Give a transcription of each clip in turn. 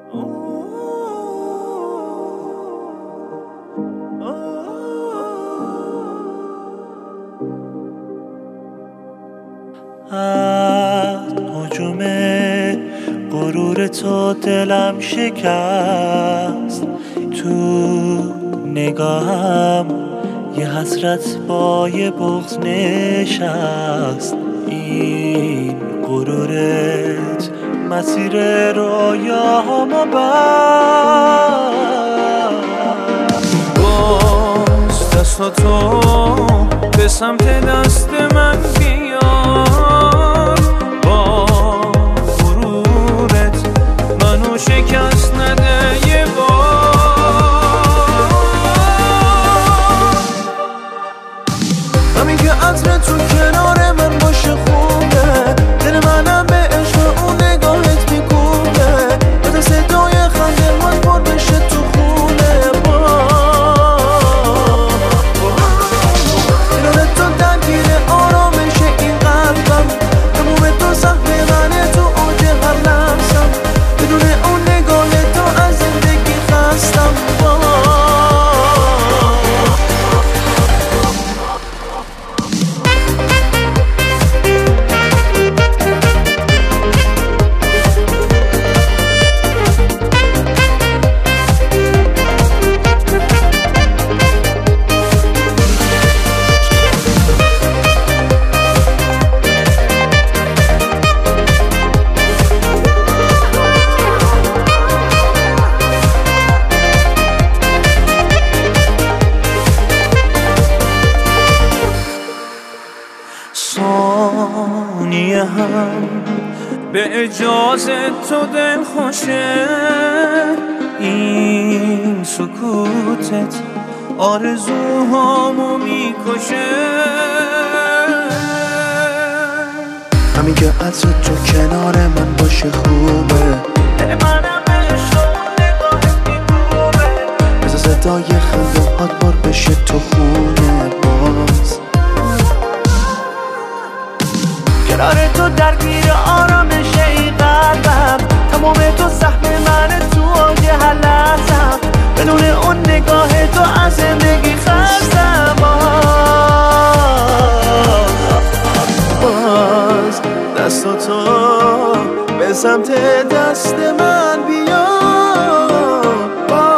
هجوم غرور تو دلم شکست، تو نگاهم یه حسرت با یه بغض نشست. این غرورت مسیر رویاهامو بست. باز دستاتو به سمت دست من بیار، با غرورت منو شکست نده یه بار. همین که عطر تو کنار من باشه خوبه، دل منم به عشق اون نگاهت میکوبه، تا صدای خنده من پر بشه تو خونه. کنار تو درگیر آرامش این قلبم، تموم تو سهم منه تو اوج هر لحظم، بدون اون نگاه تو از زندگی خستم. ثانیه هم به اجازه تو دل خوشه، این سکوتت آرزوهامو میکشه. همین که عطر تو کنار من باشه خوبه، دل منم به عشق اون نگاهت میکوبه، مثل صدای خنده هات پر بشه تو خونه. باز کنار تو درگیر آرامش این قلبم، تمام تو سهم منه تو اوج هر لحظم، بدون اون نگاه تو از زندگی خستم. باز دستاتو به سمت دست من بیار، با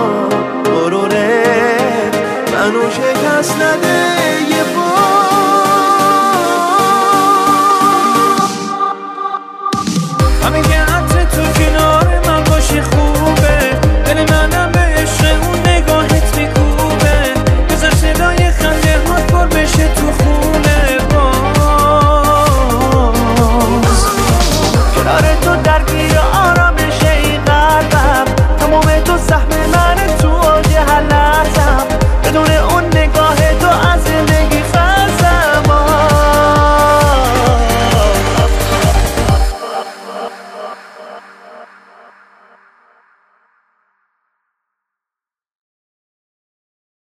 غرورت منو شکست نده یه بار. همین که